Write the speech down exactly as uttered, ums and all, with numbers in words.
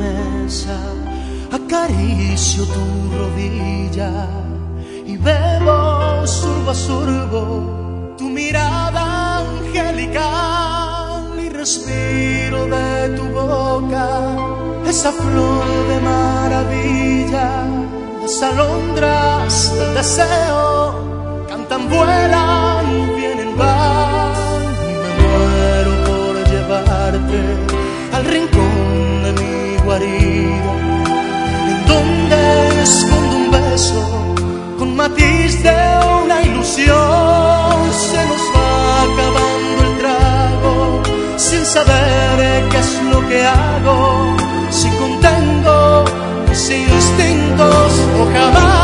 mesa, acaricio tu rodilla y bebo sorbo a sorbo tu mirada angelical y respiro de tu boca esa flor de maravilla. Las alondras del deseo cantan, vuelan, vienen, van y me muero por llevarte al rincón de mi guarida, en donde escondo un beso con matiz de una ilusión. Se nos va acabando el trago sin saber qué es lo que hago, si contengo mis instintos o jamás.